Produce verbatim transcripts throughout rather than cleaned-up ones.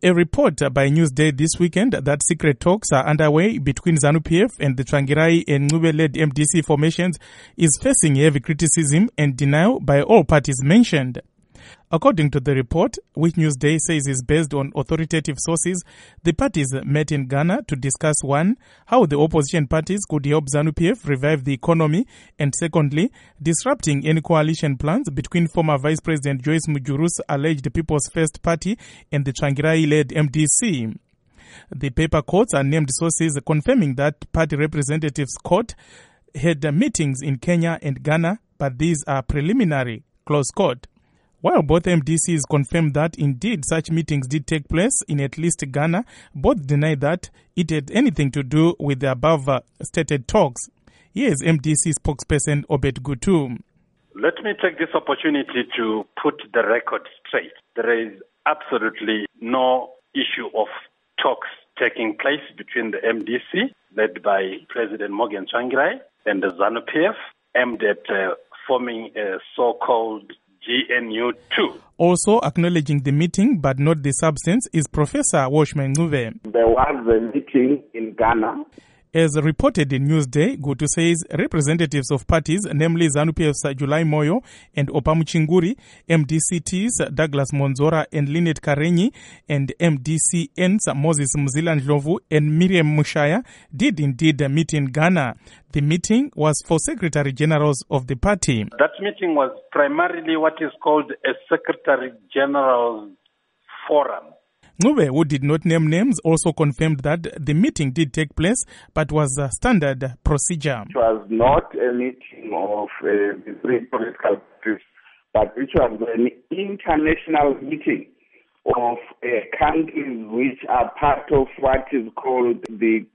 A report by Newsday this weekend that secret talks are underway between ZANU-P F and the Tsvangirai and Ncube-led M D C formations is facing heavy criticism and denial by all parties mentioned. According to the report, which Newsday says is based on authoritative sources, the parties met in Ghana to discuss one, how the opposition parties could help ZANU-P F revive the economy, and secondly, disrupting any coalition plans between former Vice President Joyce Mujuru's alleged People's First Party and the Tsvangirai-led M D C. The paper quotes are named sources confirming that party representatives quote, had meetings in Kenya and Ghana, but these are preliminary, close quote. While both M D Cs confirmed that indeed such meetings did take place in at least Ghana, both deny that it had anything to do with the above uh, stated talks. Here is M D C spokesperson Obed Gutu. Let me take this opportunity to put the record straight. There is absolutely no issue of talks taking place between the M D C, led by President Morgan Tsvangirai, and the ZANU-P F, aimed at uh, forming a so-called G N U two. Also acknowledging the meeting but not the substance is Professor Washman Ncube. There was a meeting in Ghana. As reported in Newsday, Gutu says representatives of parties, namely ZANU-P F's July Moyo and Opamu Chinguri, M D C T's Douglas Monzora and Lynette Karenyi, and M D C N's Moses Mzila Ndlovu and Miriam Mushaya did indeed meet in Ghana. The meeting was for Secretary Generals of the party. That meeting was primarily what is called a Secretary General's Forum. Ncube, who did not name names, also confirmed that the meeting did take place but was a standard procedure. It was not a meeting of uh, the three political parties, but it was an international meeting of uh, countries which are part of what is called the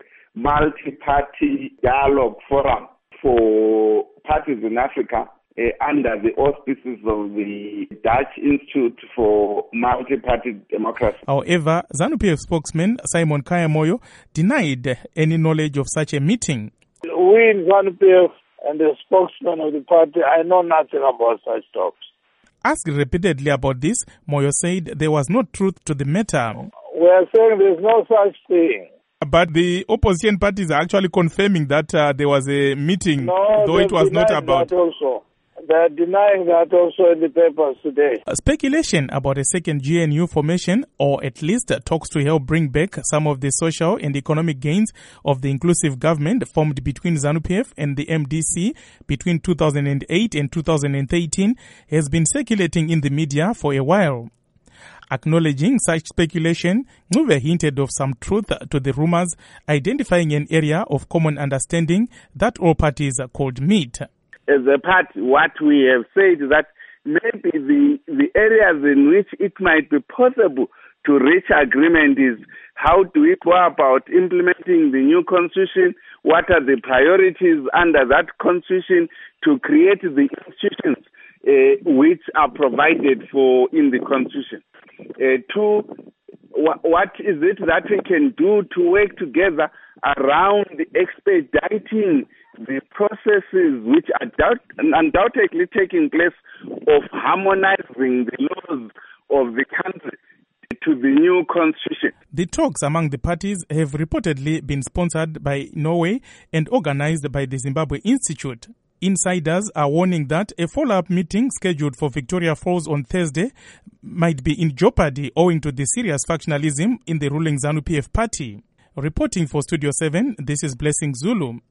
Multi-Party Dialogue Forum for parties in Africa, Uh, under the auspices of the Dutch Institute for Multi-Party Democracy. However, ZANU-P F spokesman Simon Kaya Moyo denied any knowledge of such a meeting. We in ZANU-P F and the spokesman of the party, I know nothing about such talks. Asked repeatedly about this, Moyo said there was no truth to the matter. We are saying there's no such thing. But the opposition parties are actually confirming that uh, there was a meeting, no, though it was not about... That also. They're denying that also in the papers today. A speculation about a second G N U formation, or at least talks to help bring back some of the social and economic gains of the inclusive government formed between ZANU-P F and the M D C between two thousand eight and two thousand thirteen, has been circulating in the media for a while. Acknowledging such speculation, Ncube hinted of some truth to the rumors, identifying an area of common understanding that all parties could meet. As a party, what we have said is that maybe the, the areas in which it might be possible to reach agreement is how do we go about implementing the new constitution, what are the priorities under that constitution to create the institutions uh, which are provided for in the constitution. Uh, two, wh- what is it that we can do to work together around expediting the processes which are doubt- undoubtedly taking place of harmonizing the laws of the country to the new constitution. The talks among the parties have reportedly been sponsored by Norway and organized by the Zimbabwe Institute. Insiders are warning that a follow-up meeting scheduled for Victoria Falls on Thursday might be in jeopardy owing to the serious factionalism in the ruling ZANU-P F party. Reporting for Studio seven, this is Blessing Zulu.